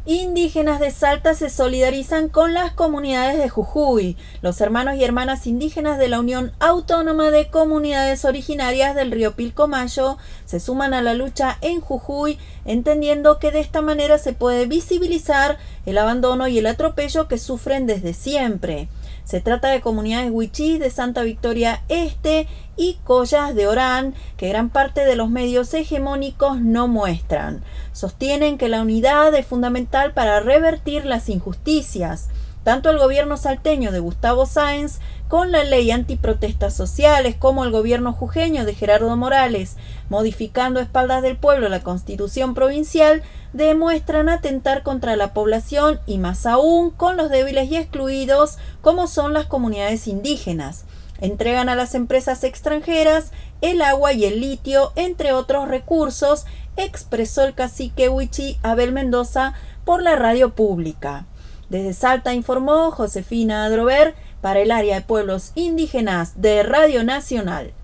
Indígenas de Salta se solidarizan con las comunidades de Jujuy. Los hermanos y hermanas indígenas de la Unión Autónoma de Comunidades Originarias del Río Pilcomayo se suman a la lucha en Jujuy, entendiendo que de esta manera se puede visibilizar el abandono y el atropello que sufren desde siempre. Se trata de comunidades wichís de Santa Victoria Este y Collas de Orán, que gran parte de los medios hegemónicos no muestran. Sostienen que la unidad es fundamental para revertir las injusticias. Tanto el gobierno salteño de Gustavo Sáenz, con la ley antiprotestas sociales, como el gobierno jujeño de Gerardo Morales, modificando a espaldas del pueblo la constitución provincial, demuestran atentar contra la población y más aún con los débiles y excluidos como son las comunidades indígenas. Entregan a las empresas extranjeras el agua y el litio, entre otros recursos, expresó el cacique wichí Abel Mendoza por la radio pública. Desde Salta informó Josefina Adrover para el área de pueblos indígenas de Radio Nacional.